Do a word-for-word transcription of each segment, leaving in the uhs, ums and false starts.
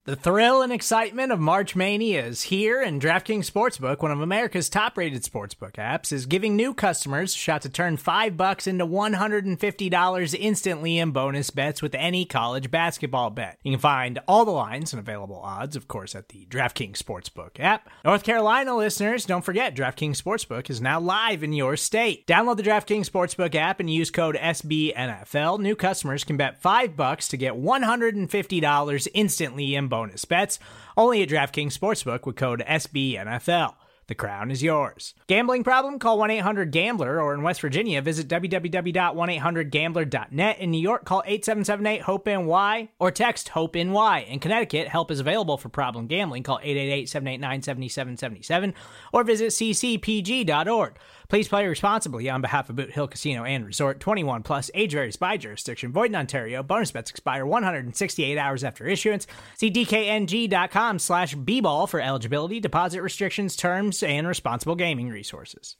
The thrill and excitement of March Mania is here, and DraftKings Sportsbook, one of America's top-rated sportsbook apps, is giving new customers a shot to turn five bucks into one hundred fifty dollars instantly in bonus bets with any college basketball bet. You can find all the lines and available odds, of course, at the DraftKings Sportsbook app. North Carolina listeners, don't forget, DraftKings Sportsbook is now live in your state. Download the DraftKings Sportsbook app and use code S B N F L. New customers can bet five bucks to get one hundred fifty dollars instantly in bonus bets, only at DraftKings Sportsbook with code S B N F L. The crown is yours. Gambling problem? Call one eight hundred gambler, or in West Virginia, visit w w w dot one eight hundred gambler dot net. In New York, call eight seven seven eight hope N Y or text HOPE-NY. In Connecticut, help is available for problem gambling. Call eight eight eight, seven eight nine, seven seven seven seven or visit c c p g dot org. Please play responsibly on behalf of Boot Hill Casino and Resort. twenty-one plus, age varies by jurisdiction. Void in Ontario. Bonus bets expire one hundred sixty-eight hours after issuance. See d k n g dot com slash b ball for eligibility, deposit restrictions, terms, and responsible gaming resources.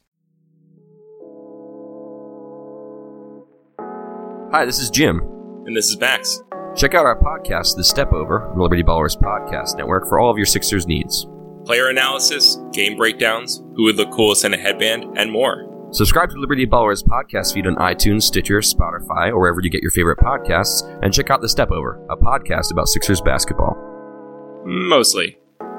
Hi, this is Jim. And this is Max. Check out our podcast, The Step Over, on the Liberty Ballers Podcast Network for all of your Sixers needs. Player analysis, game breakdowns, who would look coolest in a headband, and more. Subscribe to the Liberty Ballers podcast feed on iTunes, Stitcher, Spotify, or wherever you get your favorite podcasts, and check out The Step Over, a podcast about Sixers basketball. Mostly.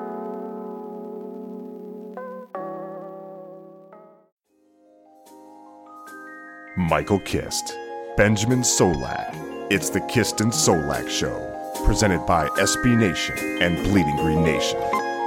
Michael Kist, Benjamin Solak. It's the Kist and Solak Show, presented by S B Nation and Bleeding Green Nation.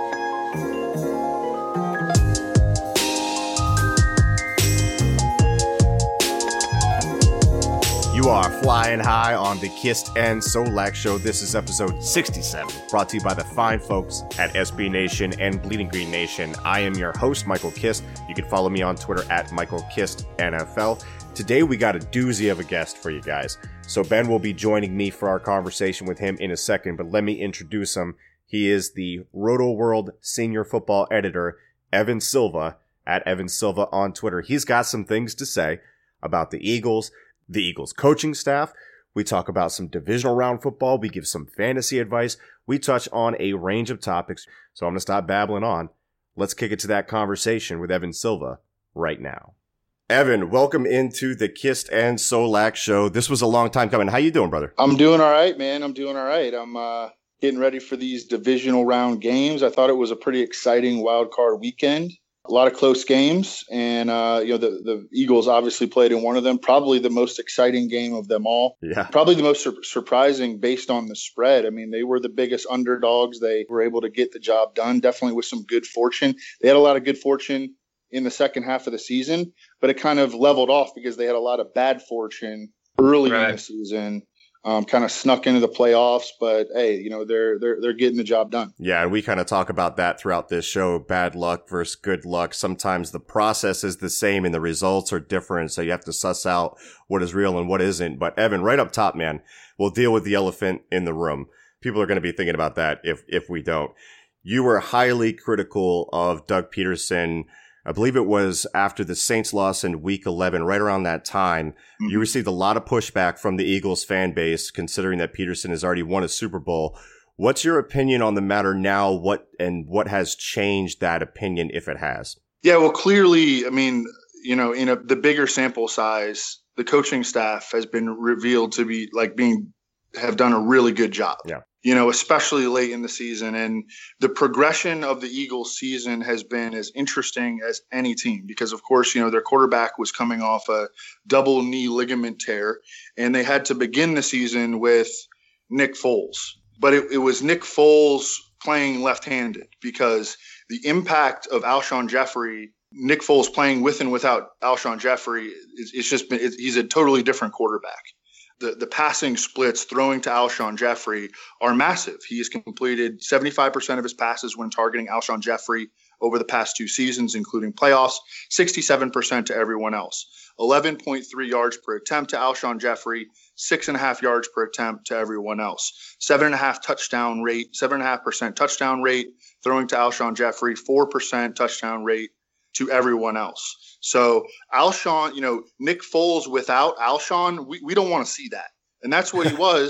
You are flying high on the Kist and Solak Show. This is episode sixty-seven, brought to you by the fine folks at S B Nation and Bleeding Green Nation. I am your host, Michael Kist. You can follow me on Twitter at Michael Kist N F L. Today we got a doozy of a guest for you guys. So Ben will be joining me for our conversation with him in a second, but let me introduce him. He is the Roto World senior football editor, Evan Silva, at Evan Silva on Twitter. He's got some things to say about the Eagles, the Eagles coaching staff. We talk about some divisional round football. We give some fantasy advice. We touch on a range of topics. So I'm going to stop babbling on. Let's kick it to that conversation with Evan Silva right now. Evan, welcome into the Kist and Solak Show. This was a long time coming. How you doing, brother? I'm doing all right, man. I'm doing all right. I'm uh, getting ready for these divisional round games. I thought it was a pretty exciting wild card weekend. A lot of close games, and uh, you know the, the Eagles obviously played in one of them. Probably the most exciting game of them all. Yeah. Probably the most sur- surprising based on the spread. I mean, they were the biggest underdogs. They were able to get the job done, definitely with some good fortune. They had a lot of good fortune in the second half of the season, but it kind of leveled off because they had a lot of bad fortune early right. in the season. Um, kind of snuck into the playoffs, but hey, you know, they're they're they're getting the job done. Yeah, and we kind of talk about that throughout this show, bad luck versus good luck. Sometimes the process is the same and the results are different, so you have to suss out what is real and what isn't. But Evan, right up top, man, we'll deal with the elephant in the room. People are going to be thinking about that if if we don't. You were highly critical of Doug Peterson. I believe it was after the Saints loss in week eleven, right around that time. Mm-hmm. You received a lot of pushback from the Eagles fan base, considering that Peterson has already won a Super Bowl. What's your opinion on the matter now? What and what has changed that opinion, if it has? Yeah, well, clearly, I mean, you know, in a, the bigger sample size, the coaching staff has been revealed to be like being have done a really good job. Yeah. You know, especially late in the season. And the progression of the Eagles season has been as interesting as any team because, of course, you know, their quarterback was coming off a double knee ligament tear, and they had to begin the season with Nick Foles. But it, it was Nick Foles playing left-handed because the impact of Alshon Jeffrey, Nick Foles playing with and without Alshon Jeffrey, it's, it's just been, it, he's a totally different quarterback. The, the passing splits throwing to Alshon Jeffrey are massive. He has completed seventy-five percent of his passes when targeting Alshon Jeffrey over the past two seasons, including playoffs, sixty-seven percent to everyone else. eleven point three yards per attempt to Alshon Jeffrey, six and a half yards per attempt to everyone else. Seven and a half touchdown rate, seven and a half percent touchdown rate throwing to Alshon Jeffrey, four percent touchdown rate to everyone else. So Alshon, you know, Nick Foles without Alshon, we, we don't want to see that. And that's what he was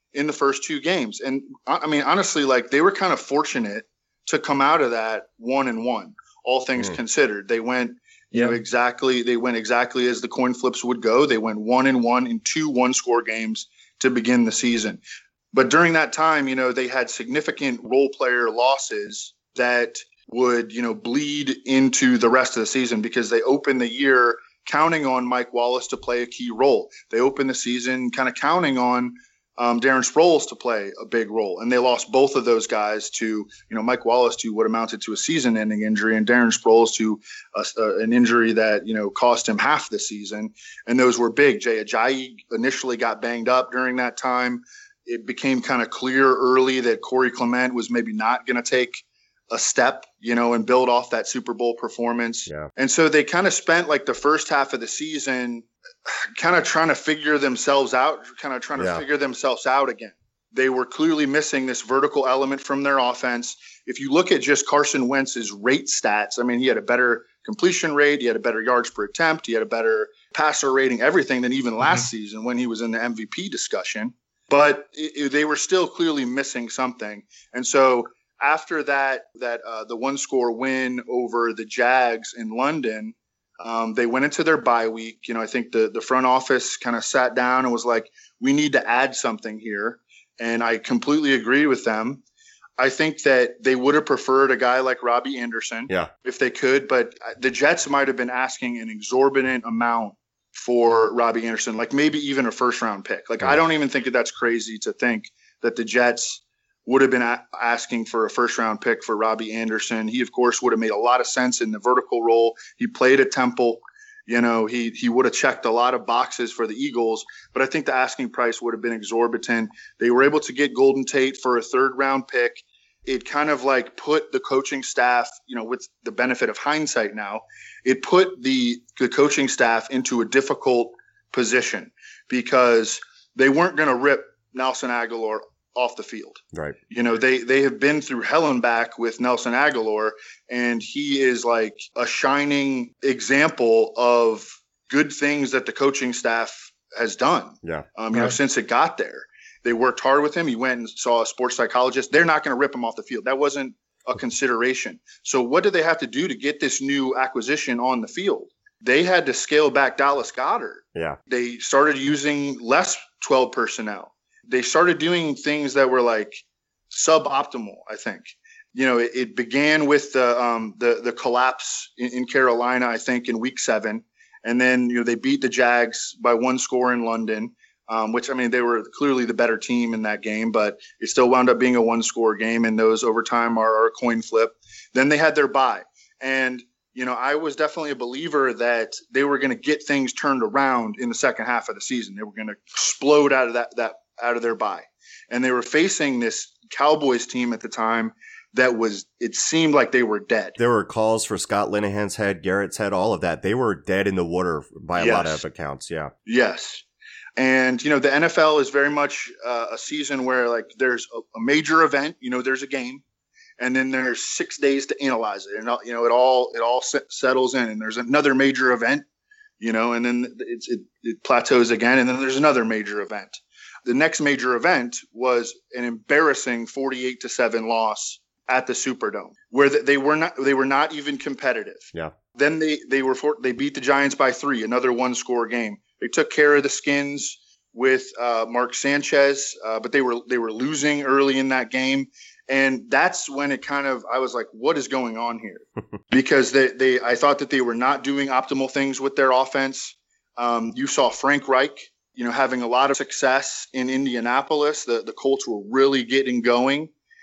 in the first two games. And I mean, honestly, like they were kind of fortunate to come out of that one and one, all things mm. considered. They went, you yeah. know, exactly, they went exactly as the coin flips would go. They went one and one in two one score games to begin the season. But during that time, you know, they had significant role player losses that would, you know, bleed into the rest of the season because they opened the year counting on Mike Wallace to play a key role. They opened the season kind of counting on um, Darren Sproles to play a big role. And they lost both of those guys to, you know, Mike Wallace to what amounted to a season-ending injury and Darren Sproles to a, uh, an injury that, you know, cost him half the season. And those were big. Jay Ajayi initially got banged up during that time. It became kind of clear early that Corey Clement was maybe not going to take a step, you know, and build off that Super Bowl performance. Yeah. And so they kind of spent like the first half of the season kind of trying to figure themselves out, kind of trying to yeah. figure themselves out again. They were clearly missing this vertical element from their offense. If you look at just Carson Wentz's rate stats, I mean, he had a better completion rate, he had a better yards per attempt, he had a better passer rating, everything than even last mm-hmm. season when he was in the M V P discussion. But it, it, they were still clearly missing something. And so after that, that uh, the one score win over the Jags in London, um, they went into their bye week. You know, I think the, the front office kind of sat down and was like, we need to add something here. And I completely agree with them. I think that they would have preferred a guy like Robbie Anderson yeah. if they could, but the Jets might have been asking an exorbitant amount for Robbie Anderson, like maybe even a first round pick. Like, yeah. I don't even think that that's crazy to think that the Jets would have been a- asking for a first round pick for Robbie Anderson. He, of course, would have made a lot of sense in the vertical role. He played at Temple. You know, he, he would have checked a lot of boxes for the Eagles, but I think the asking price would have been exorbitant. They were able to get Golden Tate for a third round pick. It kind of like put the coaching staff, you know, with the benefit of hindsight now, it put the, the coaching staff into a difficult position because they weren't going to rip Nelson Agholor off the field. Right. You know, they, they have been through hell and back with Nelson Agholor, and he is like a shining example of good things that the coaching staff has done. Yeah. Um, you right. know, since it got there. They worked hard with him. He went and saw a sports psychologist. They're not going to rip him off the field. That wasn't a consideration. So what did they have to do to get this new acquisition on the field? They had to scale back Dallas Goedert. Yeah. They started using less twelve personnel. They started doing things that were like suboptimal, I think. You know, it, it began with the, um, the, the collapse in, in Carolina, I think, in week seven. And then, you know, they beat the Jags by one score in London. Um, which, I mean, they were clearly the better team in that game, but it still wound up being a one-score game, and those overtime are, are a coin flip. Then they had their bye. And, you know, I was definitely a believer that they were going to get things turned around in the second half of the season. They were going to explode out of that, that out of their bye. And they were facing this Cowboys team at the time that was, it seemed like they were dead. There were calls for Scott Linehan's head, Garrett's head, all of that. They were dead in the water by a yes. lot of accounts, yeah. Yes. And, you know, the N F L is very much uh, a season where, like, there's a, a major event, you know, there's a game, and then there's six days to analyze it. And, you know, it all it all set, settles in. And there's another major event, you know, and then it's, it, it plateaus again. And then there's another major event. The next major event was an embarrassing forty-eight to seven loss at the Superdome, where they were not they were not even competitive. Yeah. Then they they were for, they beat the Giants by three, another one score game. They took care of the Skins with uh, Mark Sanchez, uh, but they were they were losing early in that game, and that's when it kind of I was like, what is going on here? Because they they I thought that they were not doing optimal things with their offense. Um, you saw Frank Reich, you know, having a lot of success in Indianapolis. The the Colts were really getting going,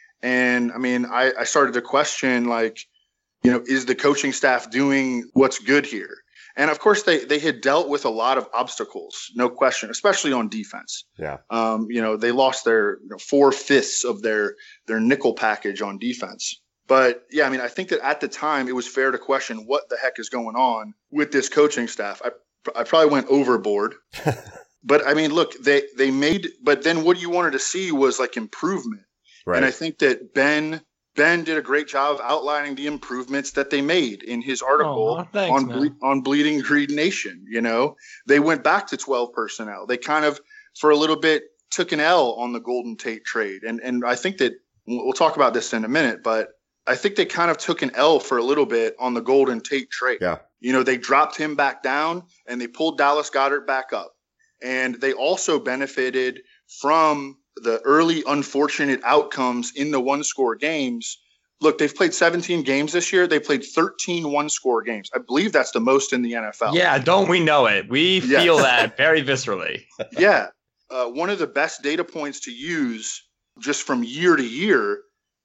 and I mean, I, I started to question, like, you know, is the coaching staff doing what's good here? And of course, they they had dealt with a lot of obstacles, no question, especially on defense. Yeah. Um, you know, they lost their you know, four fifths of their their nickel package on defense. But yeah, I mean, I think that at the time it was fair to question what the heck is going on with this coaching staff. I I probably went overboard. But I mean, look, they they made. But then what you wanted to see was like improvement. Right. And I think that Ben. Ben did a great job of outlining the improvements that they made in his article oh, thanks, on ble- on Bleeding Green Nation. You know, they went back to twelve personnel. They kind of, for a little bit, took an L on the Golden Tate trade. And, and I think that we'll talk about this in a minute, but I think they kind of took an L for a little bit on the Golden Tate trade. Yeah. You know, they dropped him back down and they pulled Dallas Goedert back up. And they also benefited from the early unfortunate outcomes in the one-score games. Look, they've played seventeen games this year. They played thirteen one-score games. I believe that's the most in the N F L. Yeah, don't we know it? We Yeah. feel that very viscerally. Yeah. Uh, one of the best data points to use just from year to year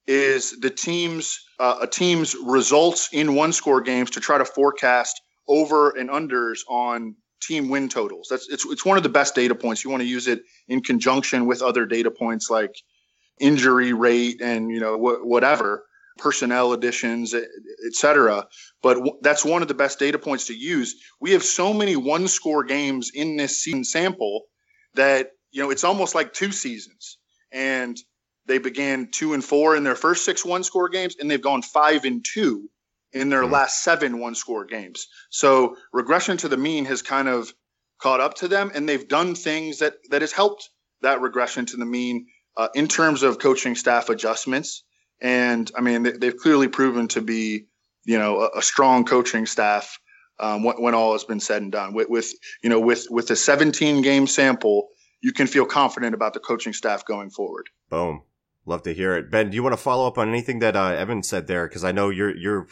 is the team's uh, a team's results in one-score games to try to forecast over and unders on team win totals. That's it's it's one of the best data points. You want to use it in conjunction with other data points like injury rate and you know wh- whatever personnel additions, et cetera. But w- that's one of the best data points to use. We have so many one-score games in this season sample that you know it's almost like two seasons. And they began two and four in their first six one-score games, and they've gone five and two in their mm-hmm. last seven one-score games. So regression to the mean has kind of caught up to them, and they've done things that that has helped that regression to the mean uh, in terms of coaching staff adjustments. And I mean, they, they've clearly proven to be, you know, a, a strong coaching staff um, when, when all has been said and done. With, with you know, with with a seventeen game sample, you can feel confident about the coaching staff going forward. Boom. Love to hear it. Ben, do you want to follow up on anything that uh, Evan said there? Because I know you're you're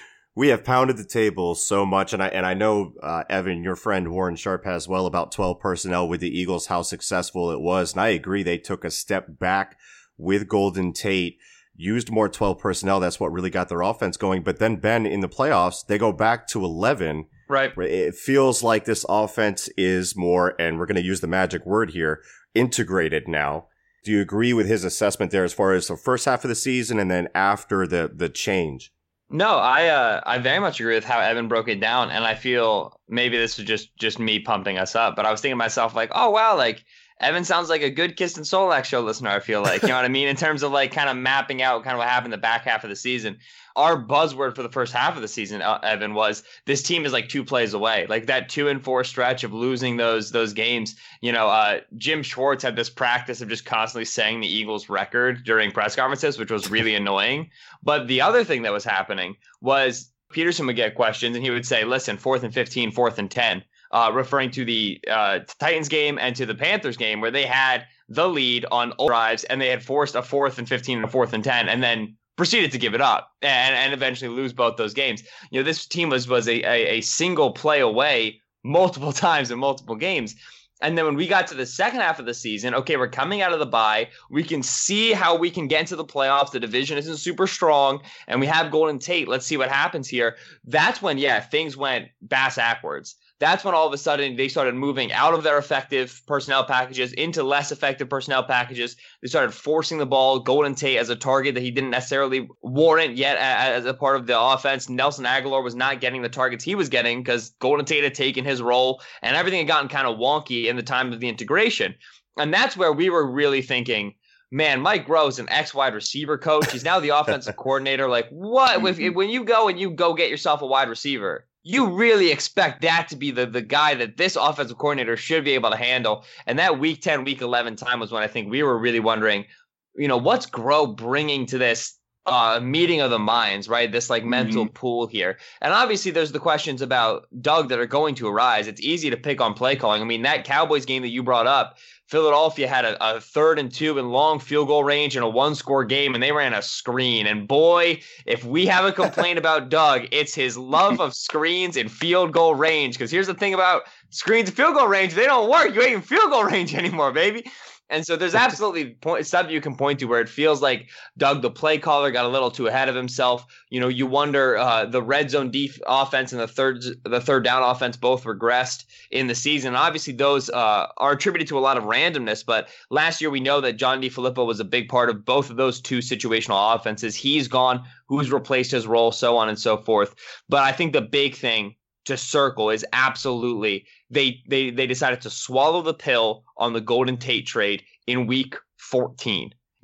we have pounded the table so much, and I and I know uh, Evan, your friend Warren Sharp, has well about twelve personnel with the Eagles, how successful it was, and I agree they took a step back with Golden Tate, used more twelve personnel. That's what really got their offense going. But then Ben, in the playoffs, they go back to eleven. Right. It feels like this offense is more, and we're going to use the magic word here, integrated now. Do you agree with his assessment there as far as the first half of the season and then after the, the change? No, I uh, I very much agree with how Evan broke it down. And I feel maybe this is just, just me pumping us up. But I was thinking to myself, like, oh, wow, like Evan sounds like a good Kist and Solak show listener, I feel like. You know what I mean? In terms of like kind of mapping out kind of what happened in the back half of the season. Our buzzword for the first half of the season, uh, Evan, was this team is like two plays away. Like that two and four stretch of losing those those games. You know, uh, Jim Schwartz had this practice of just constantly saying the Eagles record during press conferences, which was really annoying. But the other thing that was happening was Peterson would get questions and he would say, listen, fourth and fifteen, fourth and ten. Uh, referring to the uh, Titans game and to the Panthers game where they had the lead on all drives and they had forced a fourth and fifteen and a fourth and ten and then proceeded to give it up and, and eventually lose both those games. You know, this team was was a, a, a single play away multiple times in multiple games. And then when we got to the second half of the season, okay, we're coming out of the bye. We can see how we can get into the playoffs. The division isn't super strong, and we have Golden Tate. Let's see what happens here. That's when, yeah, things went bass backwards. That's when all of a sudden they started moving out of their effective personnel packages into less effective personnel packages. They started forcing the ball, Golden Tate as a target that he didn't necessarily warrant yet as a part of the offense. Nelson Aguilar was not getting the targets he was getting because Golden Tate had taken his role and everything had gotten kind of wonky in the time of the integration. And that's where we were really thinking, man, Mike Groh's an ex-wide receiver coach. He's now the offensive coordinator. Like, what? If, when you go and you go get yourself a wide receiver, you really expect that to be the, the guy that this offensive coordinator should be able to handle. And that week ten, week eleven time was when I think we were really wondering, you know, what's Groh bringing to this uh, meeting of the minds, right? This like mental mm-hmm. pool here. And obviously there's the questions about Doug that are going to arise. It's easy to pick on play calling. I mean, that Cowboys game that you brought up, Philadelphia had a, a third and two in long field goal range in a one-score game, and they ran a screen. And boy, if we have a complaint about Doug, it's his love of screens in field goal range. Because here's the thing about screens in field goal range, they don't work. You ain't in field goal range anymore, baby. And so there's absolutely point, stuff you can point to where it feels like Doug, the play caller, got a little too ahead of himself. You know, you wonder uh, the red zone def- offense and the third the third down offense both regressed in the season. Obviously, those uh, are attributed to a lot of randomness. But last year, we know that John DeFilippo was a big part of both of those two situational offenses. He's gone. Who's replaced his role, so on and so forth. But I think the big thing to circle is absolutely they they they decided to swallow the pill on the Golden Tate trade in week fourteen.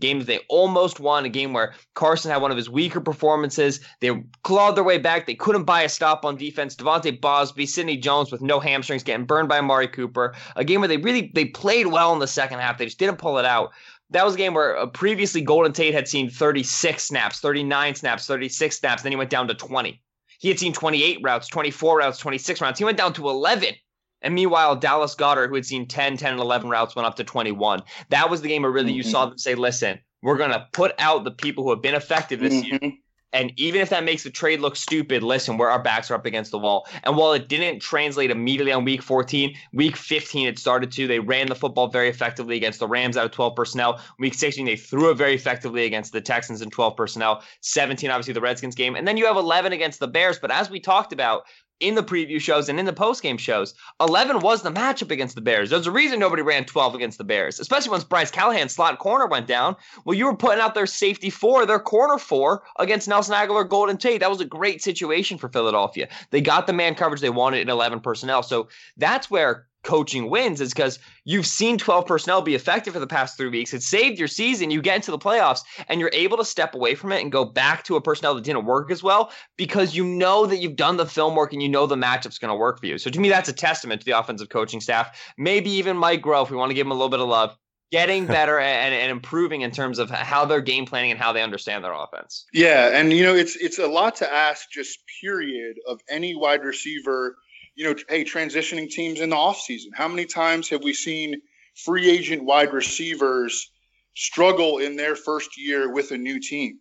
games they almost won, a game where Carson had one of his weaker performances. They clawed their way back. They couldn't buy a stop on defense. Devontae Bosby, Sidney Jones with no hamstrings getting burned by Amari Cooper. A game where they really they played well in the second half. They just didn't pull it out. That was a game where uh, previously Golden Tate had seen thirty-six snaps, thirty-nine snaps, thirty-six snaps. Then he went down to twenty. He had seen twenty-eight routes, twenty-four routes, twenty-six routes. He went down to eleven. And meanwhile, Dallas Goedert, who had seen ten, ten, and eleven routes, went up to twenty-one. That was the game where really mm-hmm. you saw them say, listen, we're going to put out the people who have been effective this mm-hmm. year. And even if that makes the trade look stupid, listen, where our backs are up against the wall. And while it didn't translate immediately on week fourteen, week fifteen it started to. They ran the football very effectively against the Rams out of twelve personnel. Week sixteen, they threw it very effectively against the Texans in twelve personnel. seventeen, obviously, the Redskins game. And then you have eleven against the Bears. But as we talked about in the preview shows and in the postgame shows, eleven was the matchup against the Bears. There's a reason nobody ran twelve against the Bears, especially once Bryce Callahan's slot corner went down. Well, you were putting out their safety four, their corner four against Nelson Aguilar, Golden Tate. That was a great situation for Philadelphia. They got the man coverage they wanted in eleven personnel. So that's where coaching wins, is because you've seen twelve personnel be effective for the past three weeks. It saved your season. You get into the playoffs and you're able to step away from it and go back to a personnel that didn't work as well because you know that you've done the film work and you know the matchup's going to work for you. So to me, that's a testament to the offensive coaching staff. Maybe even Mike Groh, if we want to give him a little bit of love, getting better and, and improving in terms of how they're game planning and how they understand their offense. Yeah, and you know, it's it's a lot to ask just period of any wide receiver. You know, hey, transitioning teams in the offseason. How many times have we seen free agent wide receivers struggle in their first year with a new team?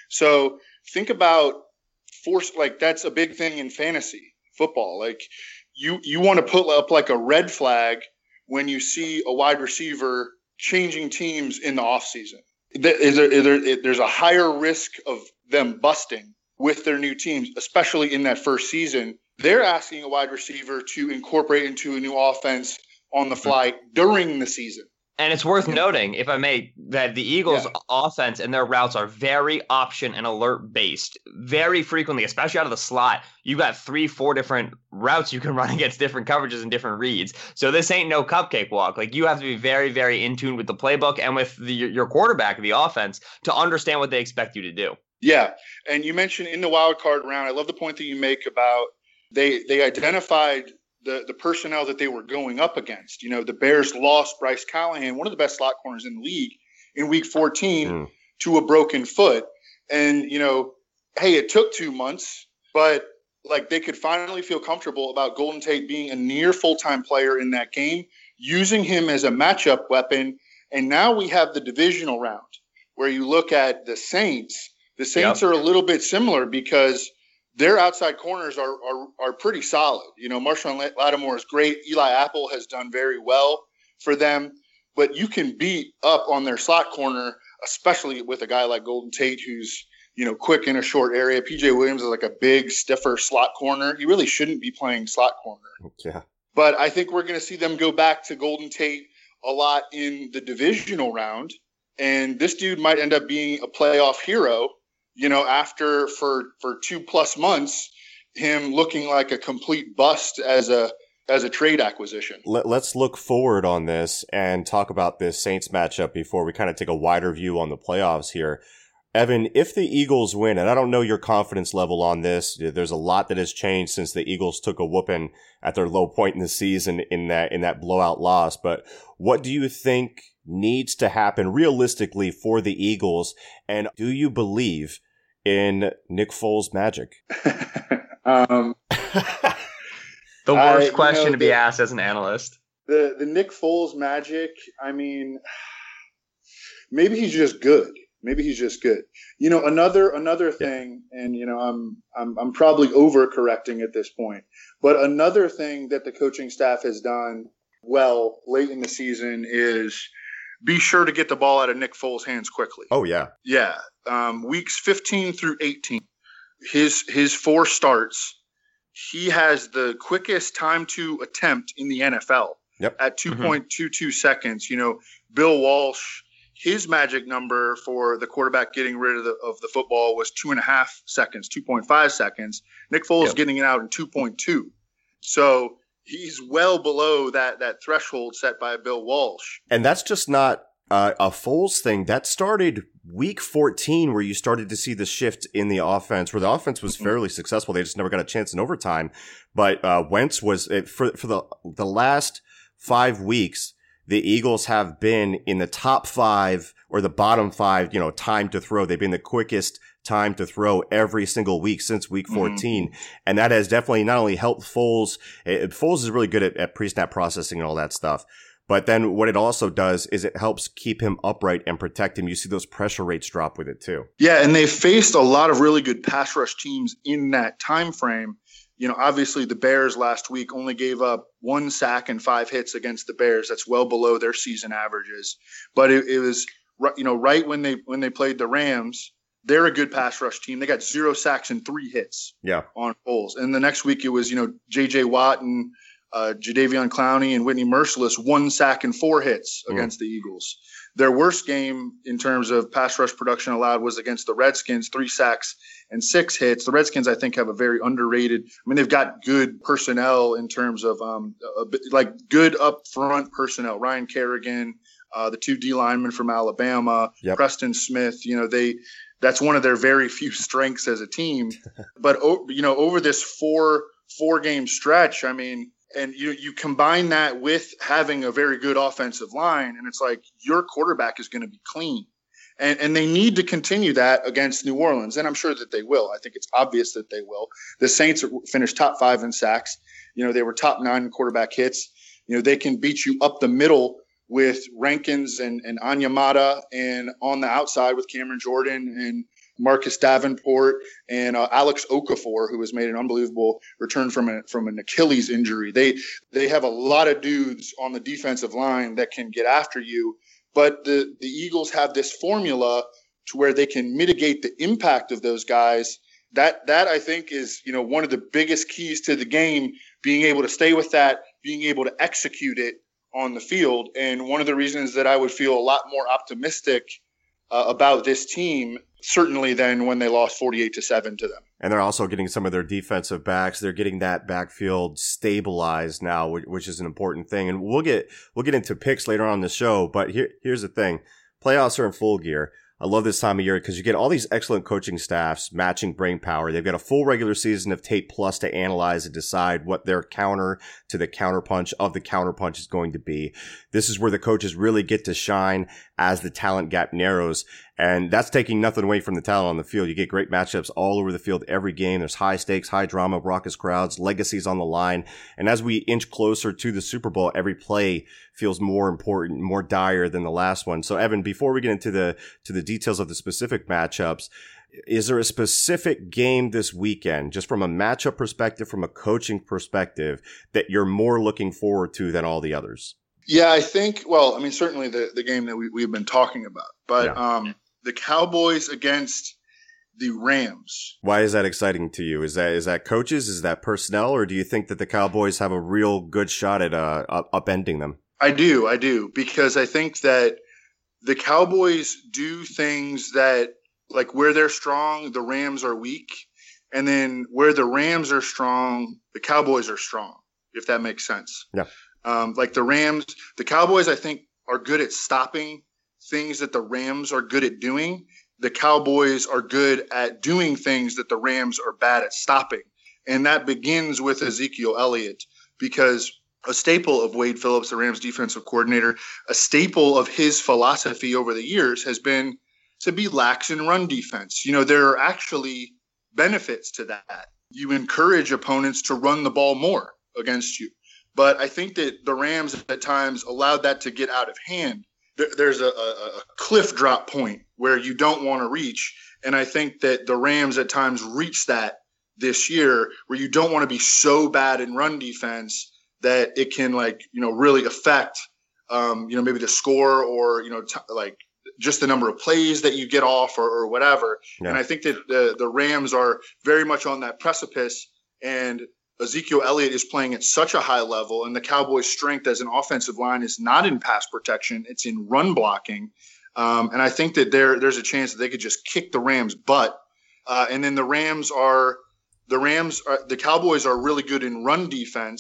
So think about force, like that's a big thing in fantasy football. Like you, you want to put up like a red flag when you see a wide receiver changing teams in the offseason. Is there, is there, there's a higher risk of them busting with their new teams, especially in that first season. They're asking a wide receiver to incorporate into a new offense on the fly during the season. And it's worth noting, if I may, that the Eagles' yeah. offense and their routes are very option and alert based. Very frequently, especially out of the slot, you got three, four different routes you can run against different coverages and different reads. So this ain't no cupcake walk. Like you have to be very, very in tune with the playbook and with the, your quarterback, the offense, to understand what they expect you to do. Yeah, and you mentioned in the wild card round, I love the point that you make about They they identified the, the personnel that they were going up against. You know, the Bears lost Bryce Callahan, one of the best slot corners in the league, in week fourteen mm. to a broken foot. And, you know, hey, it took two months, but like they could finally feel comfortable about Golden Tate being a near full-time player in that game, using him as a matchup weapon. And now we have the divisional round where you look at the Saints. The Saints yep. are a little bit similar because their outside corners are, are are pretty solid. You know, Marshawn Lattimore is great. Eli Apple has done very well for them. But you can beat up on their slot corner, especially with a guy like Golden Tate who's, you know, quick in a short area. P J Williams is like a big, stiffer slot corner. He really shouldn't be playing slot corner. Yeah. But I think we're going to see them go back to Golden Tate a lot in the divisional round. And this dude might end up being a playoff hero. You know, after for for two plus months, him looking like a complete bust as a as a trade acquisition. Let, let's look forward on this and talk about this Saints matchup before we kind of take a wider view on the playoffs here. Evan, if the Eagles win, and I don't know your confidence level on this, there's a lot that has changed since the Eagles took a whooping at their low point in the season in that in that blowout loss. But what do you think needs to happen realistically for the Eagles? And do you believe in Nick Foles' magic? um, the worst I, question you know, to be the, asked as an analyst. The the Nick Foles magic, I mean, maybe he's just good. Maybe he's just good. You know, another another thing, and you know, I'm I'm I'm probably overcorrecting at this point, but another thing that the coaching staff has done well late in the season is be sure to get the ball out of Nick Foles' hands quickly. Oh yeah, yeah. Um, weeks fifteen through eighteen, his his four starts, he has the quickest time to attempt in the N F L. Yep. At two point two two mm-hmm. seconds. You know, Bill Walsh, his magic number for the quarterback getting rid of the of the football was two and a half seconds, two point five seconds. Nick Foles yep. getting it out in two point two. So he's well below that that threshold set by Bill Walsh. And that's just not Uh, a Foles thing, that started week fourteen, where you started to see the shift in the offense, where the offense was fairly successful. They just never got a chance in overtime. But uh, Wentz was, for for the the last five weeks, the Eagles have been in the top five or the bottom five, you know, time to throw. They've been the quickest time to throw every single week since week fourteen. Mm-hmm. And that has definitely not only helped Foles, it, Foles is really good at, at pre-snap processing and all that stuff. But then what it also does is it helps keep him upright and protect him. You see those pressure rates drop with it too. Yeah, and they faced a lot of really good pass rush teams in that time frame. You know, obviously the Bears last week only gave up one sack and five hits against the Bears. That's well below their season averages. But it, it was, you know, right when they when they played the Rams, they're a good pass rush team. They got zero sacks and three hits. Yeah. On Foles. And the next week it was, you know, J J Watt and Uh, Jadeveon Clowney and Whitney Merciless, one sack and four hits against mm. the Eagles. Their worst game in terms of pass rush production allowed was against the Redskins, three sacks and six hits. The Redskins, I think, have a very underrated. I mean, they've got good personnel in terms of um, a bit, like good up front personnel. Ryan Kerrigan, uh, the two D linemen from Alabama, yep. Preston Smith. You know, they that's one of their very few strengths as a team. But you know, over this four four game stretch, I mean. And you you combine that with having a very good offensive line, and it's like your quarterback is going to be clean. And and they need to continue that against New Orleans, and I'm sure that they will. I think it's obvious that they will. The Saints finished top five in sacks. You know, they were top nine in quarterback hits. You know, they can beat you up the middle with Rankins and, and Onyemata, and on the outside with Cameron Jordan and Marcus Davenport and uh, Alex Okafor, who has made an unbelievable return from a, from an Achilles injury. They they have a lot of dudes on the defensive line that can get after you, but the, the Eagles have this formula to where they can mitigate the impact of those guys. That that I think is, you know, one of the biggest keys to the game, being able to stay with that, being able to execute it on the field. And one of the reasons that I would feel a lot more optimistic uh, about this team, certainly than when they lost forty-eight to seven to them. And they're also getting some of their defensive backs. They're getting that backfield stabilized now, which, which is an important thing. And we'll get we'll get into picks later on in the show. But here here's the thing: playoffs are in full gear. I love this time of year because you get all these excellent coaching staffs matching brain power. They've got a full regular season of tape plus to analyze and decide what their counter to the counterpunch of the counterpunch is going to be. This is where the coaches really get to shine as the talent gap narrows. And that's taking nothing away from the talent on the field. You get great matchups all over the field every game. There's high stakes, high drama, raucous crowds, legacies on the line. And as we inch closer to the Super Bowl, every play feels more important, more dire than the last one. So, Evan, before we get into the to the details of the specific matchups, is there a specific game this weekend, just from a matchup perspective, from a coaching perspective, that you're more looking forward to than all the others? Yeah, I think, well, I mean, certainly the, the game that we, we've been talking about, but yeah. um, the Cowboys against the Rams. Why is that exciting to you? Is that is that coaches? Is that personnel? Or do you think that the Cowboys have a real good shot at uh, upending them? I do. I do. Because I think that the Cowboys do things that, like, where they're strong, the Rams are weak. And then where the Rams are strong, the Cowboys are strong, if that makes sense. Yeah. Um, like the Rams, the Cowboys, I think, are good at stopping things that the Rams are good at doing. The Cowboys are good at doing things that the Rams are bad at stopping. And that begins with Ezekiel Elliott, because a staple of Wade Phillips, the Rams defensive coordinator, a staple of his philosophy over the years has been to be lax in run defense. You know, there are actually benefits to that. You encourage opponents to run the ball more against you. But I think that the Rams at times allowed that to get out of hand. There's a, a, a cliff drop point where you don't want to reach. And I think that the Rams at times reach that this year, where you don't want to be so bad in run defense that it can, like, you know, really affect, um, you know, maybe the score or, you know, t- like just the number of plays that you get off or, or whatever. Yeah. And I think that the, the Rams are very much on that precipice, and Ezekiel Elliott is playing at such a high level, and the Cowboys' strength as an offensive line is not in pass protection, it's in run blocking. Um, and I think that there there's a chance that they could just kick the Rams' butt. Uh, and then the Rams are the Rams are, the Cowboys are really good in run defense,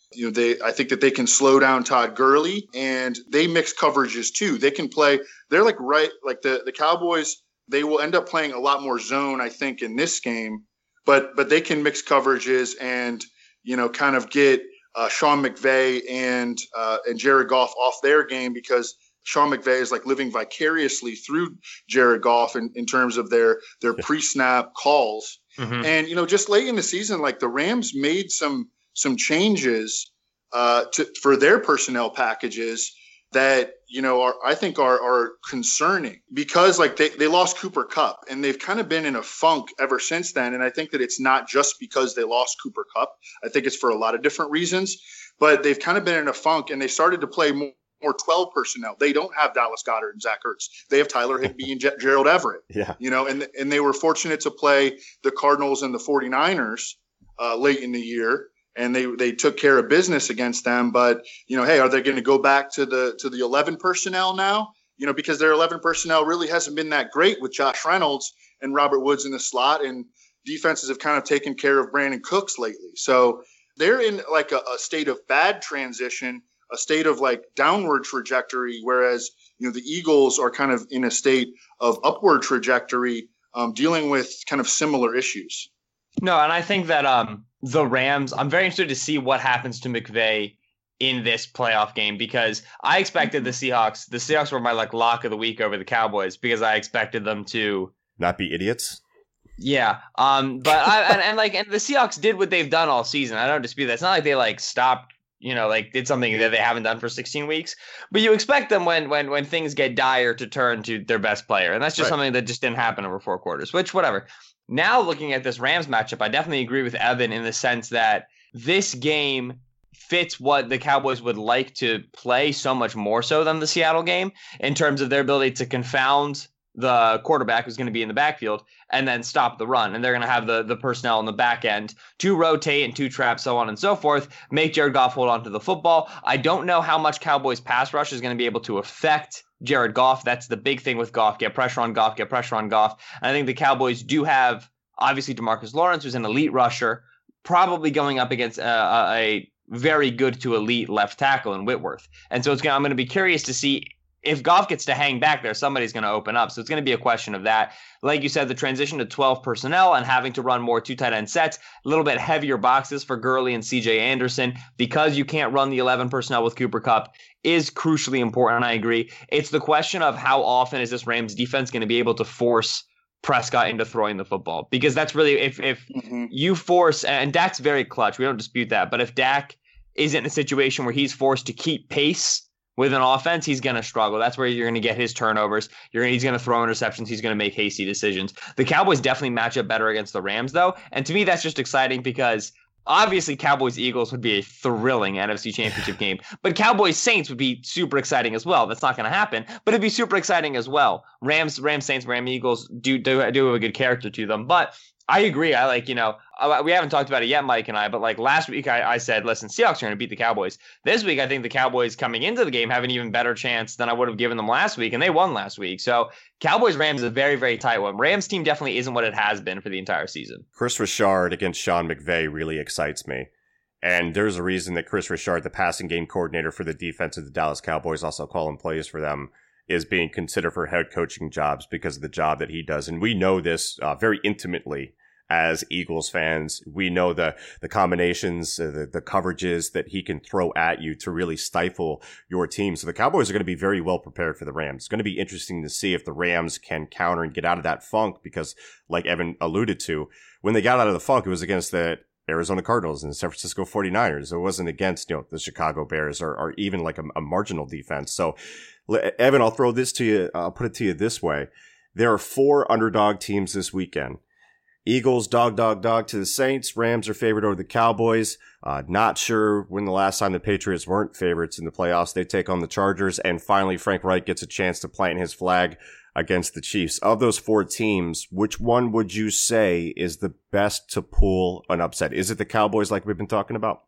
You know, they I think that they can slow down Todd Gurley, and they mix coverages too. They can play. They're like right like the the Cowboys. They will end up playing a lot more zone, I think, in this game. But but they can mix coverages and you know kind of get uh, Sean McVay and uh, and Jared Goff off their game, because Sean McVay is like living vicariously through Jared Goff in, in terms of their their pre-snap calls. Mm-hmm. And you know just late in the season, like the Rams made some. some changes uh, to, for their personnel packages that, you know, are, I think are, are concerning, because like they, they lost Cooper Kupp and they've kind of been in a funk ever since then. And I think that it's not just because they lost Cooper Kupp. I think it's for a lot of different reasons, but they've kind of been in a funk, and they started to play more, more twelve personnel. They don't have Dallas Goedert and Zach Ertz. They have Tyler Higbee and J- Gerald Everett, yeah. you know, and, and they were fortunate to play the Cardinals and the 49ers uh, late in the year. And they, they took care of business against them. But, you know, hey, are they going to go back to the to the eleven personnel now? You know, because their eleven personnel really hasn't been that great with Josh Reynolds and Robert Woods in the slot. And defenses have kind of taken care of Brandon Cooks lately. So they're in like a, a state of bad transition, a state of like downward trajectory, whereas, you know, the Eagles are kind of in a state of upward trajectory, um, dealing with kind of similar issues. No, and I think that um, the Rams, I'm very interested to see what happens to McVay in this playoff game, because I expected the Seahawks, the Seahawks were my like lock of the week over the Cowboys, because I expected them to not be idiots. Yeah. Um, but I, and, and like, and the Seahawks did what they've done all season. I don't dispute that. It's not like they like stopped, you know, like did something that they haven't done for sixteen weeks, but you expect them when, when, when things get dire to turn to their best player. And that's just right. something that just didn't happen over four quarters, which whatever. Now, looking at this Rams matchup, I definitely agree with Evan in the sense that this game fits what the Cowboys would like to play so much more so than the Seattle game, in terms of their ability to confound the quarterback who's going to be in the backfield and then stop the run. And they're going to have the, the personnel on the back end to rotate and to trap, so on and so forth, make Jared Goff hold on to the football. I don't know how much Cowboys pass rush is going to be able to affect Jared Goff. That's the big thing with Goff. Get pressure on Goff, get pressure on Goff. And I think the Cowboys do have, obviously, DeMarcus Lawrence, who's an elite rusher, probably going up against uh, a very good to elite left tackle in Whitworth. And so it's gonna, I'm going to be curious to see if Goff gets to hang back there, somebody's going to open up. So it's going to be a question of that. Like you said, the transition to twelve personnel and having to run more two tight end sets, a little bit heavier boxes for Gurley and C J Anderson, because you can't run the eleven personnel with Cooper Kupp, is crucially important. I agree. It's the question of how often is this Rams defense going to be able to force Prescott into throwing the football, because that's really, if, if mm-hmm. you force, and Dak's very clutch, we don't dispute that. But if Dak isn't in a situation where he's forced to keep pace with an offense, he's going to struggle. That's where you're going to get his turnovers. You're gonna, he's going to throw interceptions. He's going to make hasty decisions. The Cowboys definitely match up better against the Rams, though. And to me, that's just exciting, because obviously Cowboys-Eagles would be a thrilling N F C Championship game. But Cowboys-Saints would be super exciting as well. That's not going to happen, but it'd be super exciting as well. Rams, Rams, Saints, Ram Eagles do, do, do have a good character to them. But I agree. I like, you know, we haven't talked about it yet, Mike and I, but like last week I, I said, listen, Seahawks are going to beat the Cowboys. This week, I think the Cowboys coming into the game have an even better chance than I would have given them last week, and they won last week. So Cowboys-Rams is a very, very tight one. Rams team definitely isn't what it has been for the entire season. Chris Richard against Sean McVay really excites me. And there's a reason that Chris Richard, the passing game coordinator for the defense of the Dallas Cowboys, also calling plays for them, is being considered for head coaching jobs because of the job that he does. And we know this uh, very intimately as Eagles fans. We know the the combinations, uh, the, the coverages that he can throw at you to really stifle your team. So the Cowboys are going to be very well prepared for the Rams. It's going to be interesting to see if the Rams can counter and get out of that funk, because like Evan alluded to, when they got out of the funk, it was against the Arizona Cardinals and the San Francisco forty-niners. It wasn't against, you know, the Chicago Bears or, or even like a, a marginal defense. So Evan, I'll throw this to you. I'll put it to you this way. There are four underdog teams this weekend. Eagles, dog, dog, dog to the Saints. Rams are favored over the Cowboys. Uh, not sure when the last time the Patriots weren't favorites in the playoffs. They take on the Chargers. And finally, Frank Reich gets a chance to plant his flag against the Chiefs. Of those four teams, which one would you say is the best to pull an upset? Is it the Cowboys like we've been talking about?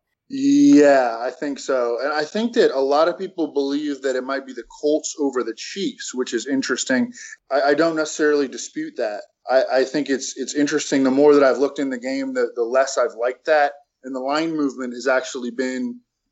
Yeah, I think so. And I think that a lot of people believe that it might be the Colts over the Chiefs, which is interesting. I, I don't necessarily dispute that. I, I think it's it's interesting. The more that I've looked in the game, the, the less I've liked that. And the line movement has actually been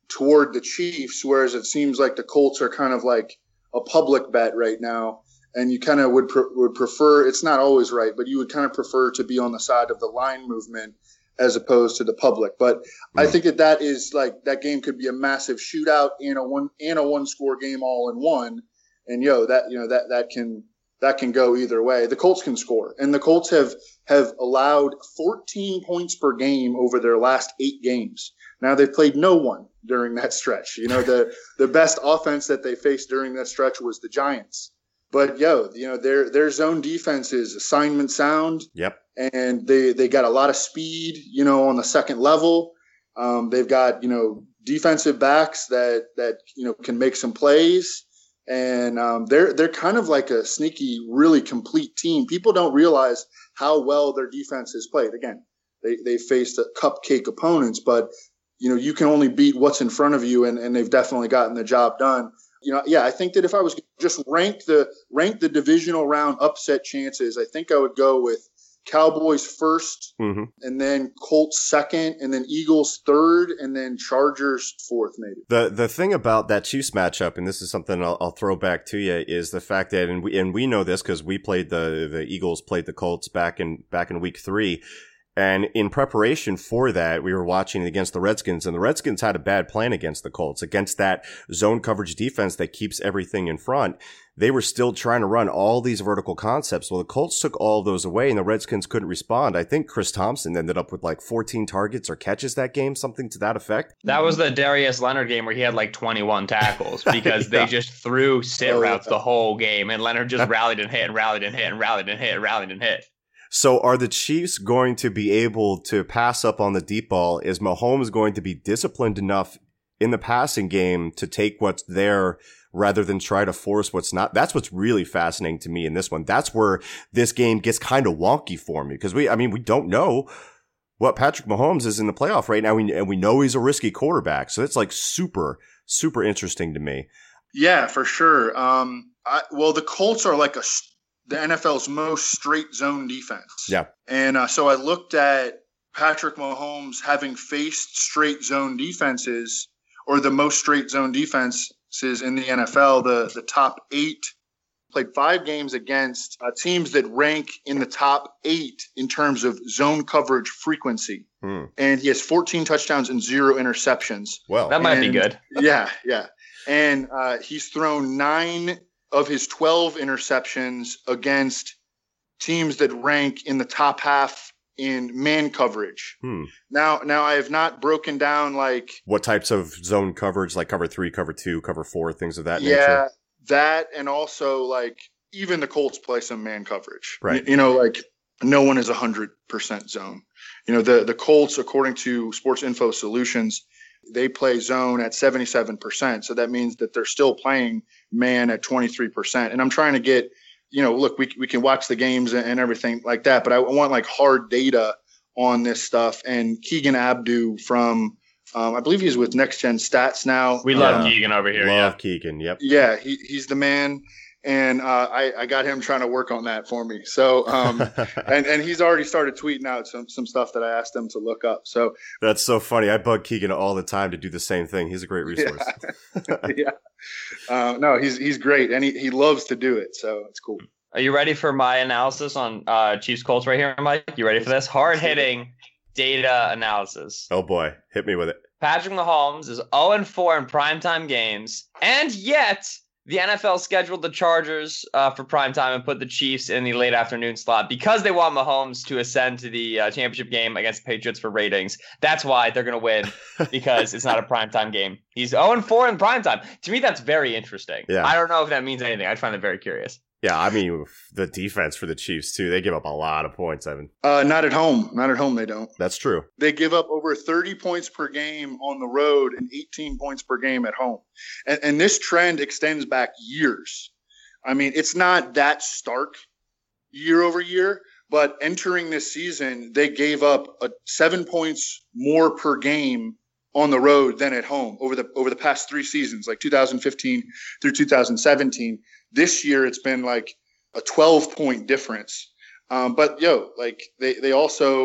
toward the Chiefs, whereas it seems like the Colts are kind of like a public bet right now. And you kind of would pre- would prefer, it's not always right, but you would kind of prefer to be on the side of the line movement as opposed to the public. But mm. I think that that is like, that game could be a massive shootout and a one and a one score game all in one. And yo, that, you know, that, that can, that can go either way. The Colts can score, and the Colts have, have allowed fourteen points per game over their last eight games. Now they've played no one during that stretch. You know, the, the best offense that they faced during that stretch was the Giants. But yo, you know, their their zone defense is assignment sound. Yep. And they, they got a lot of speed, you know, on the second level. Um, they've got, you know, defensive backs that that, you know, can make some plays. And um, they're they're kind of like a sneaky, really complete team. People don't realize how well their defense has played. Again, they they faced a cupcake opponents, but you know, you can only beat what's in front of you, and, and they've definitely gotten the job done. You know, yeah, I think that if I was just rank the rank the divisional round upset chances, I think I would go with Cowboys first, mm-hmm. and then Colts second, and then Eagles third, and then Chargers fourth, maybe. The the thing about that Chiefs matchup, and this is something I'll, I'll throw back to you, is the fact that, and we and we know this because we played the the Eagles played the Colts back in back in week three. And in preparation for that, we were watching against the Redskins, and the Redskins had a bad plan against the Colts, against that zone coverage defense that keeps everything in front. They were still trying to run all these vertical concepts. Well, the Colts took all of those away, and the Redskins couldn't respond. I think Chris Thompson ended up with like fourteen targets or catches that game, something to that effect. That was the Darius Leonard game where he had like twenty-one tackles because yeah. they just threw sit oh, routes yeah. the whole game, and Leonard just rallied and hit and rallied and hit and rallied and hit and rallied and hit. So are the Chiefs going to be able to pass up on the deep ball? Is Mahomes going to be disciplined enough in the passing game to take what's there rather than try to force what's not? That's what's really fascinating to me in this one. That's where this game gets kind of wonky for me, because we, I mean, we don't know what Patrick Mahomes is in the playoff right now, and we know he's a risky quarterback. So it's like super, super interesting to me. Yeah, for sure. Um, I, well, the Colts are like a the N F L's most straight zone defense. Yeah. And uh, so I looked at Patrick Mahomes having faced straight zone defenses, or the most straight zone defenses in the N F L. The, the top eight played five games against uh, teams that rank in the top eight in terms of zone coverage frequency. Hmm. And he has fourteen touchdowns and zero interceptions. Well, that might and, be good. Yeah. Yeah. And uh, he's thrown nine of his twelve interceptions against teams that rank in the top half in man coverage. Hmm. Now, now I have not broken down like what types of zone coverage, like cover three, cover two, cover four, things of that yeah, nature. Yeah, that, and also like even the Colts play some man coverage. Right. You, you know, like no one is a hundred percent zone. You know, the the Colts, according to Sports Info Solutions, they play zone at seventy-seven percent. So that means that they're still playing man at twenty-three percent. And I'm trying to get, you know, look, we we can watch the games and everything like that, but I want like hard data on this stuff. And Keegan Abdu from, um, I believe he's with Next Gen Stats now. We love uh, Keegan over here. Love yeah. Keegan. Yep. Yeah. He, he's the man. And uh, I, I got him trying to work on that for me. So, um, and, and he's already started tweeting out some, some stuff that I asked him to look up. So that's so funny. I bug Keegan all the time to do the same thing. He's a great resource. Yeah. yeah. Uh, no, he's he's great, and he, he loves to do it. So it's cool. Are you ready for my analysis on uh, Chiefs Colts right here, Mike? You ready for this? Hard hitting data analysis. Oh boy, hit me with it. Patrick Mahomes is oh and four in primetime games, and yet the N F L scheduled the Chargers uh, for primetime and put the Chiefs in the late afternoon slot because they want Mahomes to ascend to the uh, championship game against the Patriots for ratings. That's why they're going to win, because it's not a primetime game. He's oh and four in primetime. To me, that's very interesting. Yeah. I don't know if that means anything. I find it very curious. Yeah, I mean, the defense for the Chiefs, too, they give up a lot of points, Evan. Uh, not at home. Not at home, they don't. That's true. They give up over thirty points per game on the road and eighteen points per game at home. And, and this trend extends back years. I mean, it's not that stark year over year, but entering this season, they gave up a seven points more per game on the road than at home over the over the past three seasons, like two thousand fifteen through two thousand seventeen. This year, it's been like a twelve point difference. Um, but yo, like they, they also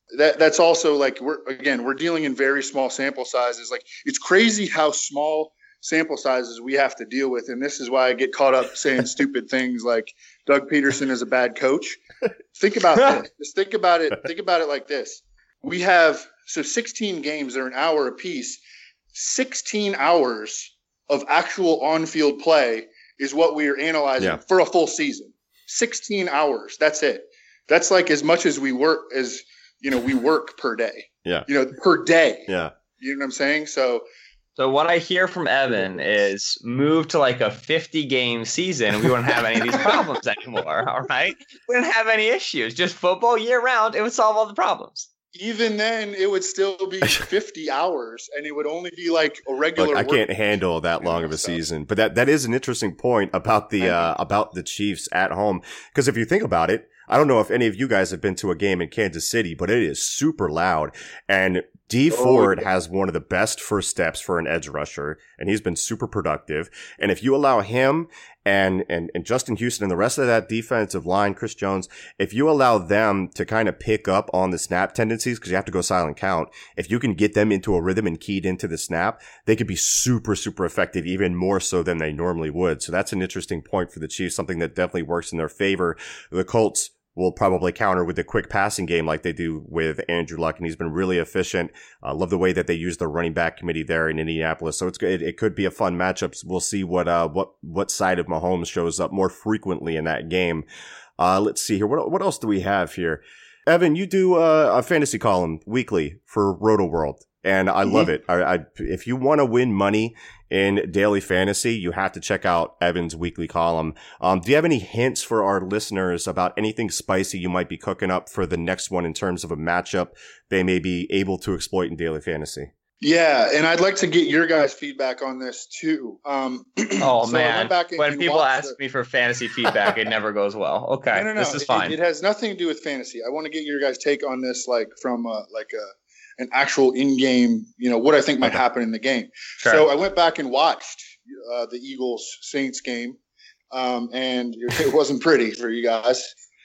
that that's also like we're again we're dealing in very small sample sizes. Like it's crazy how small sample sizes we have to deal with, and this is why I get caught up saying stupid things like Doug Peterson is a bad coach. Think about this. Just think about it. Think about it like this. We have so sixteen games that are an hour apiece. sixteen hours of actual on-field play is what we are analyzing yeah. for a full season. sixteen hours. That's it. That's like as much as we work as, you know, we work per day. Yeah. You know, per day. Yeah. You know what I'm saying? So, so what I hear from Evan is move to like a fifty game season and we wouldn't have any of these problems anymore. All right. We don't have any issues. Just football year round. It would solve all the problems. Even then, it would still be fifty hours, and it would only be like a regular. Look, I can't handle that long of a season, but that, that is an interesting point about the uh, about the Chiefs at home. Because if you think about it, I don't know if any of you guys have been to a game in Kansas City, but it is super loud. And D Ford oh, yeah. has one of the best first steps for an edge rusher, and he's been super productive. And if you allow him and, and, and Justin Houston and the rest of that defensive line, Chris Jones, if you allow them to kind of pick up on the snap tendencies, because you have to go silent count, if you can get them into a rhythm and keyed into the snap, they could be super, super effective, even more so than they normally would. So that's an interesting point for the Chiefs, something that definitely works in their favor. The Colts will probably counter with a quick passing game like they do with Andrew Luck, and he's been really efficient. I uh, love the way that they use the running back committee there in Indianapolis. So it's it, it could be a fun matchup. We'll see what uh what what side of Mahomes shows up more frequently in that game. Uh, let's see here. What what else do we have here? Evan, you do uh, a fantasy column weekly for Roto World, and I mm-hmm. love it. I, I if you want to win money in daily fantasy, you have to check out Evan's weekly column. Um, do you have any hints for our listeners about anything spicy you might be cooking up for the next one in terms of a matchup they may be able to exploit in daily fantasy? Yeah, and I'd like to get your guys' feedback on this too. Um, oh so man, when people ask the... me for fantasy feedback, it never goes well. Okay, no, no, no. This is fine. It, it has nothing to do with fantasy. I want to get your guys' take on this, like from uh, like a. an actual in-game, you know, what I think might okay. happen in the game. Sure. So I went back and watched uh, the Eagles-Saints game, um, and it wasn't pretty for you guys.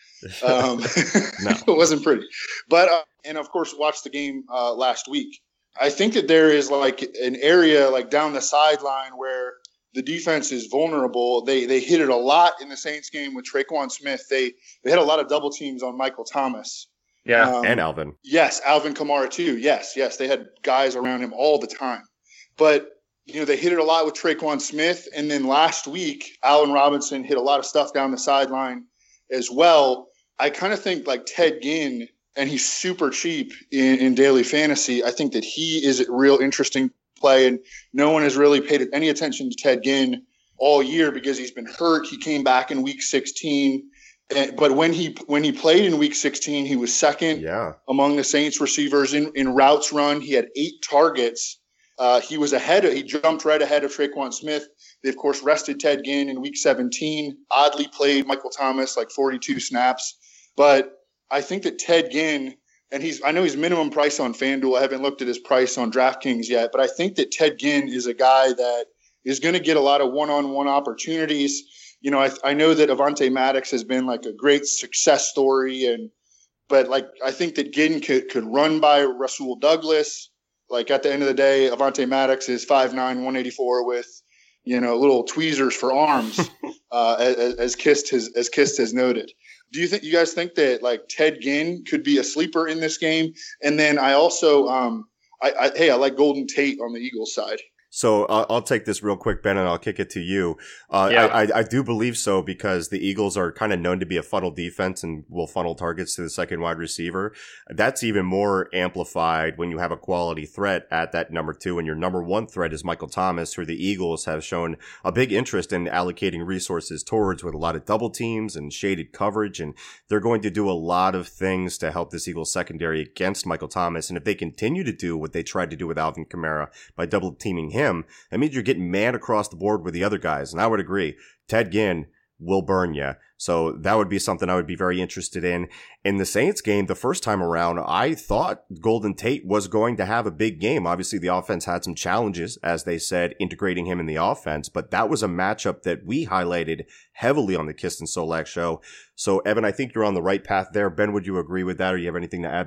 Um, no. It wasn't pretty. But, uh, and of course, watched the game uh, last week. I think that there is like an area like down the sideline where the defense is vulnerable. They they hit it a lot in the Saints game with Traquan Smith. They, they had a lot of double teams on Michael Thomas. Yeah, um, and Alvin. Yes, Alvin Kamara too. Yes, yes, they had guys around him all the time. But, you know, they hit it a lot with Traquan Smith. And then last week, Allen Robinson hit a lot of stuff down the sideline as well. I kind of think like Ted Ginn, and he's super cheap in, in daily fantasy. I think that he is a real interesting play. And no one has really paid any attention to Ted Ginn all year because he's been hurt. He came back in week sixteen. But when he when he played in week sixteen, he was second yeah. among the Saints receivers in, in routes run. He had eight targets. Uh, he was ahead of, he jumped right ahead of Traquan Smith. They, of course, rested Ted Ginn in week seventeen. Oddly played Michael Thomas like forty-two snaps. But I think that Ted Ginn, and he's I know he's minimum price on FanDuel. I haven't looked at his price on DraftKings yet. But I think that Ted Ginn is a guy that is going to get a lot of one-on-one opportunities. You know, I, I know that Avonte Maddox has been like a great success story, and but like I think that Ginn could, could run by Rasul Douglas. Like at the end of the day, Avonte Maddox is five nine, one eighty-four with, you know, little tweezers for arms, uh, as, as Kist has as Kist has noted. Do you think you guys think that like Ted Ginn could be a sleeper in this game? And then I also, um, I, I hey, I like Golden Tate on the Eagles side. So uh, I'll take this real quick, Ben, and I'll kick it to you. Uh, yeah. I, I, I do believe so because the Eagles are kind of known to be a funnel defense and will funnel targets to the second wide receiver. That's even more amplified when you have a quality threat at that number two, and your number one threat is Michael Thomas, who the Eagles have shown a big interest in allocating resources towards with a lot of double teams and shaded coverage, and they're going to do a lot of things to help this Eagles secondary against Michael Thomas. And if they continue to do what they tried to do with Alvin Kamara by double teaming him, Him, that means you're getting man across the board with the other guys. And I would agree, Ted Ginn will burn you. So that would be something I would be very interested in. In the Saints game, the first time around, I thought Golden Tate was going to have a big game. Obviously, the offense had some challenges, as they said, integrating him in the offense. But that was a matchup that we highlighted heavily on the Kist and Solak show. So, Evan, I think you're on the right path there. Ben, would you agree with that, or you have anything to add there?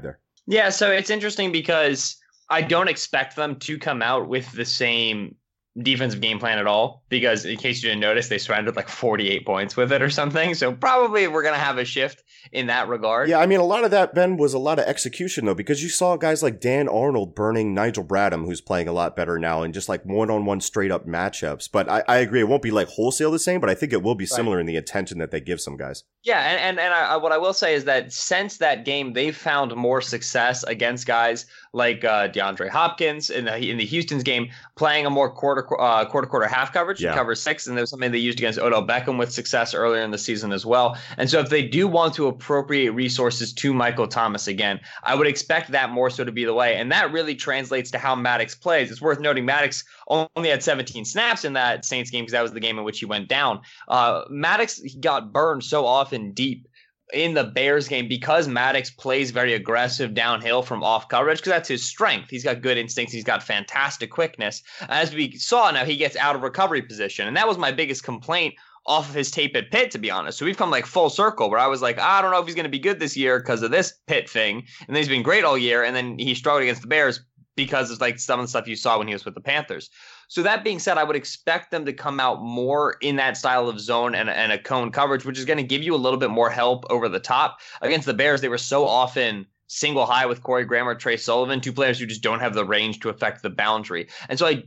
Yeah, so it's interesting because I don't expect them to come out with the same defensive game plan at all, because in case you didn't notice, they surrendered like forty-eight points with it or something. So probably we're going to have a shift in that regard. Yeah, I mean, a lot of that, Ben, was a lot of execution, though, because you saw guys like Dan Arnold burning Nigel Bradham, who's playing a lot better now, and just like one-on-one straight-up matchups. But I, I agree, it won't be like wholesale the same, but I think it will be similar right. in the attention that they give some guys. Yeah, and and, and I, what I will say is that since that game, they've found more success against guys like uh, DeAndre Hopkins in the in the Houston's game, playing a more quarter uh, quarter quarter half coverage, yeah. cover six, and there's something they used against Odell Beckham with success earlier in the season as well. And so if they do want to appropriate resources to Michael Thomas again, I would expect that more so to be the way, and that really translates to how Maddox plays. It's worth noting Maddox only had seventeen snaps in that Saints game because that was the game in which he went down. Uh, Maddox got burned so often deep in the Bears game because Maddox plays very aggressive downhill from off coverage, because that's his strength. He's got good instincts. He's got fantastic quickness. As we saw, now he gets out of recovery position. And that was my biggest complaint off of his tape at Pitt, to be honest. So we've come like full circle where I was like, I don't know if he's going to be good this year because of this Pitt thing. And then he's been great all year. And then he struggled against the Bears because it's like some of the stuff you saw when he was with the Panthers. So that being said, I would expect them to come out more in that style of zone and, and a cone coverage, which is going to give you a little bit more help over the top. Against the Bears, they were so often single high with Corey Graham or Trey Sullivan, two players who just don't have the range to affect the boundary. And so I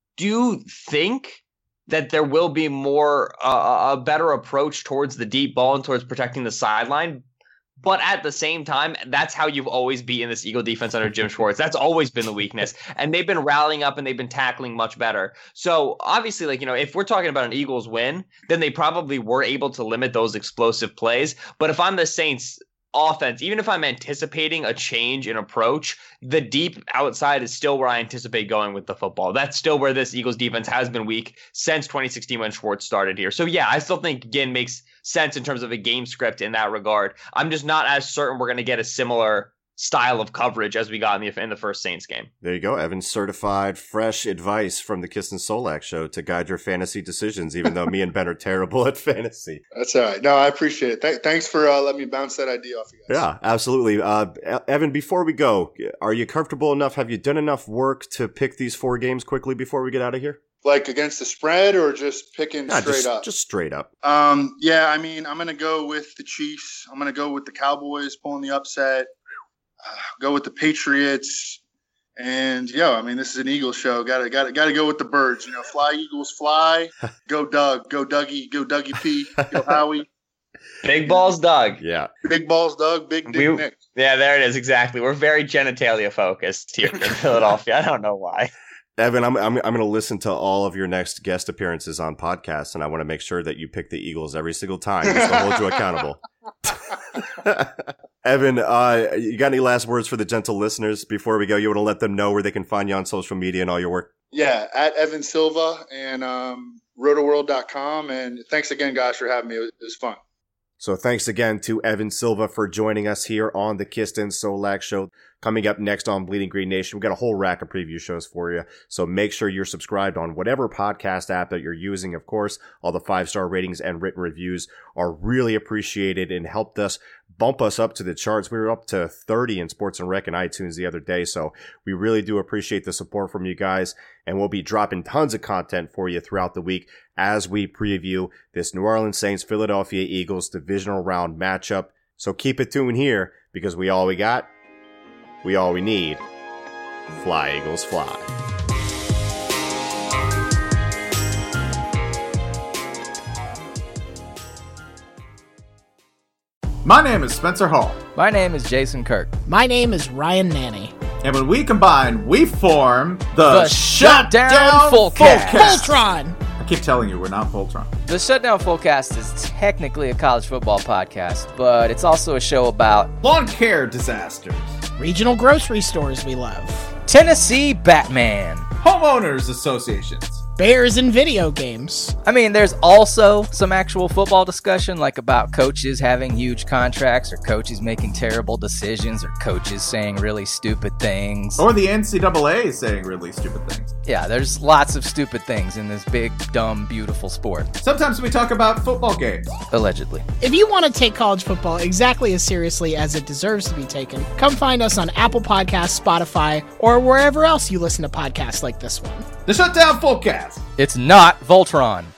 do think that there will be more uh, a better approach towards the deep ball and towards protecting the sideline. But at the same time, that's how you've always beaten this Eagle defense under Jim Schwartz. That's always been the weakness. And they've been rallying up and they've been tackling much better. So obviously, like, you know, if we're talking about an Eagles win, then they probably were able to limit those explosive plays. But if I'm the Saints offense, even if I'm anticipating a change in approach, the deep outside is still where I anticipate going with the football. That's still where this Eagles defense has been weak since twenty sixteen when Schwartz started here. So yeah, I still think Ginn makes sense in terms of a game script in that regard. I'm just not as certain we're going to get a similar style of coverage as we got in the, in the first Saints game. There you go, Evan. Certified fresh advice from the Kist and Solak show to guide your fantasy decisions, even though me and Ben are terrible at fantasy. That's all right. No, I appreciate it. Th- thanks for uh, letting me bounce that idea off you guys. Yeah, absolutely. Uh, Evan, before we go, are you comfortable enough? Have you done enough work to pick these four games quickly before we get out of here? Like against the spread or just picking nah, straight just, up? Just straight up. Um, yeah, I mean, I'm going to go with the Chiefs. I'm going to go with the Cowboys pulling the upset. Uh, go with the Patriots, and yeah, I mean, this is an Eagles show. Got to, got to, got to go with the birds. You know, fly Eagles, fly. Go Doug, go Dougie, go Dougie P, go Howie. Big balls, Doug. Yeah, big balls, Doug. Big dick we, Nick. Yeah, there it is. Exactly. We're very genitalia focused here in Philadelphia. I don't know why. Evan, I'm I'm I'm going to listen to all of your next guest appearances on podcasts, and I want to make sure that you pick the Eagles every single time, just to hold you accountable. Evan, uh, you got any last words for the gentle listeners before we go? You want to let them know where they can find you on social media and all your work? Yeah, at Evan Silva and um, roto world dot com. And thanks again, guys, for having me. It was, it was fun. So thanks again to Evan Silva for joining us here on the Kist and Solak show. Coming up next on Bleeding Green Nation, we've got a whole rack of preview shows for you. So make sure you're subscribed on whatever podcast app that you're using. Of course, all the five-star ratings and written reviews are really appreciated and helped us bump us up to the charts. We were up to thirty in Sports and Rec and iTunes the other day. So we really do appreciate the support from you guys. And we'll be dropping tons of content for you throughout the week as we preview this New Orleans Saints Philadelphia Eagles divisional round matchup. So keep it tuned here, because we all we got, we all we need. Fly, Eagles, fly. My name is Spencer Hall. My name is Jason Kirk. My name is Ryan Nanny. And when we combine, we form the, the Shutdown, Shutdown Fullcast. Voltron. I keep telling you, we're not Voltron. The Shutdown Fullcast is technically a college football podcast, but it's also a show about lawn care disasters, regional grocery stores we love, Tennessee Batman, homeowners associations, bears in video games. I mean, there's also some actual football discussion, like about coaches having huge contracts or coaches making terrible decisions or coaches saying really stupid things. Or the N C double A saying really stupid things. Yeah, there's lots of stupid things in this big, dumb, beautiful sport. Sometimes we talk about football games. Allegedly. If you want to take college football exactly as seriously as it deserves to be taken, come find us on Apple Podcasts, Spotify, or wherever else you listen to podcasts like this one. The Shutdown Fullcast. It's not Voltron.